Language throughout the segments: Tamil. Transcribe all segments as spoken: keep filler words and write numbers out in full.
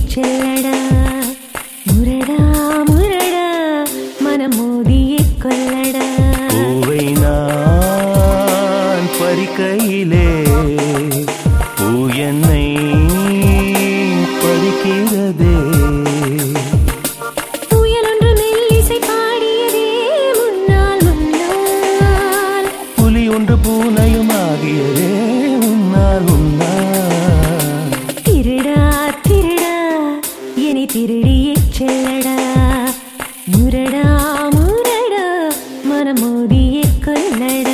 செல்லடா முரடா முரடா மனமோதியே கொல்லடா பூவை நான் பறிக்கையிலே பூ என்னை பறிக்கிறதே புயலொன்று மெல்லிசை பாடியதே முன்னால் முன்னால் புலி ஒன்று பூனையும் ஆகியதே உன்னால் உன்னால் திருடா திருடா என்னை திருடியே செல்லடா முரடா முரடா மனமோதியே கொல்லடா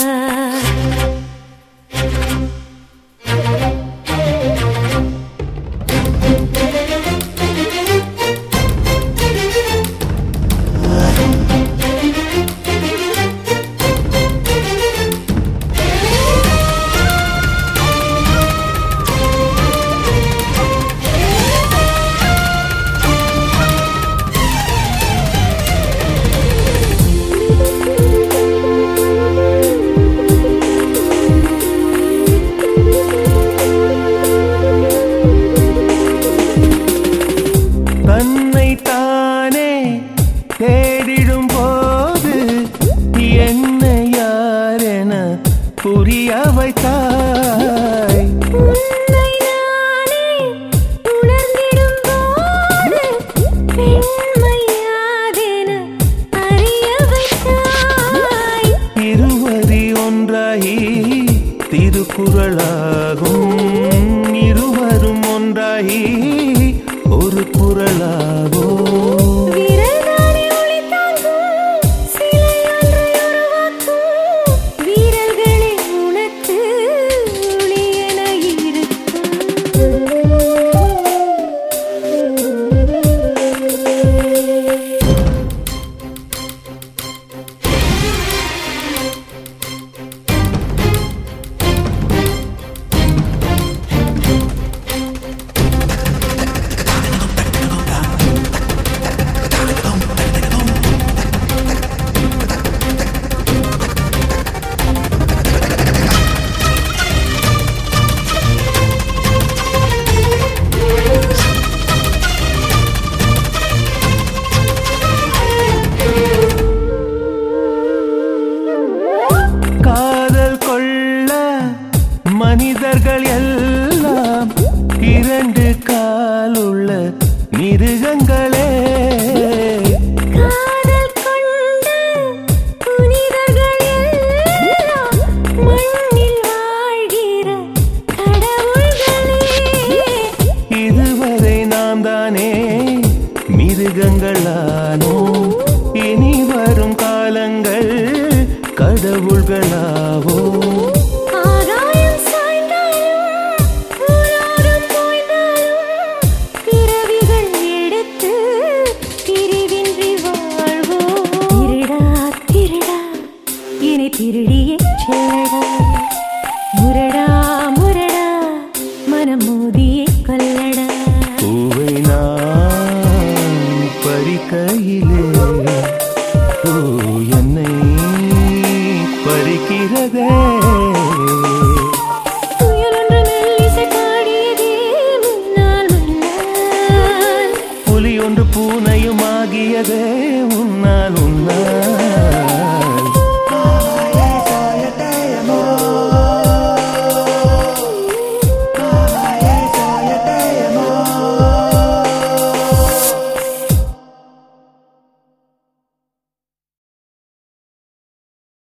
தன்னைத்தானே தேடிடும் போது என்ன யாரென புரிய வைத்தாய் உன்னை நானே உணர்ந்திடும் போது பெண்மை யாதென அறிய வைத்தாய் இருவரி ஒன்றாகி திருக்குறளாகும் இருவரும் ஒன்றாகி ஒரு குரலாகோ வீரனானே ஒளி தாங்கும் சிலை ஒன்றை உருவாக்கும் வீரர்களே உனக்கு ஒளி என காதல் கொள்ள மனிதர்கள் எல்லாம் இரண்டு காலுள்ள மிருகங்களே காதல் கொண்ட புனிதர்கள் எல்லாம் மண்ணில் வாழ்கிற கடவுள்களே இதுவரை நாம் தானே மிருகங்களானோ இனி வரும் காலங்கள் கடவுள்களாவோ ஆகாயம் சாய்ந்தாலும் ஊராரும் போய்ந்தாலும் பிறவிகள் எடுத்து பிரிவின்றி வாழ்வோம் திருடா திருடா என்னை திருடியே செல்லடா முரடா முரடா மனமோதியே கொல்லடா பூவை நான் பறிக்கையிலே பூ என்னை பறிக்கிறதே புயலொன்று மெல்லிசை பாடியதே முன்னால் முன்னால் புலி ஒன்று பூனையும் ஆகியதே